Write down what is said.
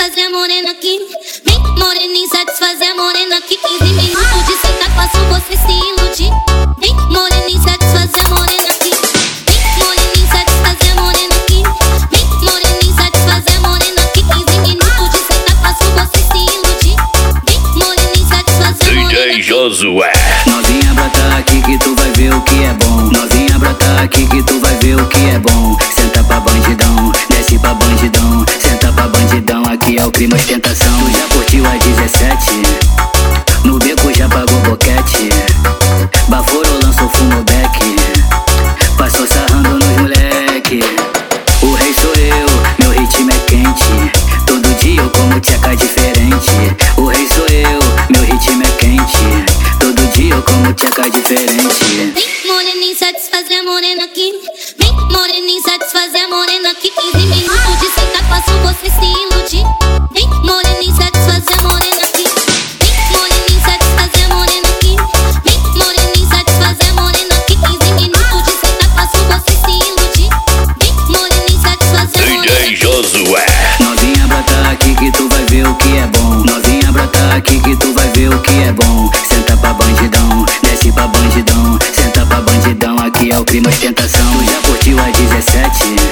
satisfazer a morena aqui. Vem, moreninha, satisfazer a morena aqui. 15 minutos de sentar, faço você se iludir. Vem, moreninha, satisfazer a morena aqui. Vem, moreninha, satisfazer a morena aqui. Vem, moreninha, satisfazer a morena aqui. 15 minutos de sentar, faço você se iludir. Vem, moreninha, satisfazer a morena aqui. DJ Josué. Novinha, brota aqui que tu vai ver o que é bom. Novinha, brota aqui que tu vai ver o que é bom. Senta pra bandidão, desce pra bandidão. Senta pra bandidão, aqui é o crime ostentação. Tu já curtiu a 17? No beco já pagou boquete. Baforou, lançou fumo beck. Passou sarrando nos moleque. O rei sou eu, meu ritmo é quente. Todo dia eu como tcheca diferente. O rei sou eu, meu ritmo é quente. Todo dia eu como tcheca diferente. Vem, moreninha, satisfazer a morena aqui. Vem, moreninha, satisfazer a morena aqui. 15 minutos de sentar, faço você se iludir. Vem, moreninha, satisfazer a morena aqui. Vem, moreninha, satisfazer a morena aqui. Vem, moreninha, satisfazer a morena aqui. 15 minutos de sentar, faço você se iludir. Vem, moreninha, satisfazer a morena DJ aqui. Josué. Novinha, brota aqui que tu vai ver o que é bom. Novinha, brota aqui que tu vai ver o que é bom. Senta pra bandidão, desce pra bandidão. Senta pra bandidão, aqui é o crime ostentação. Tu já curtiu a 17?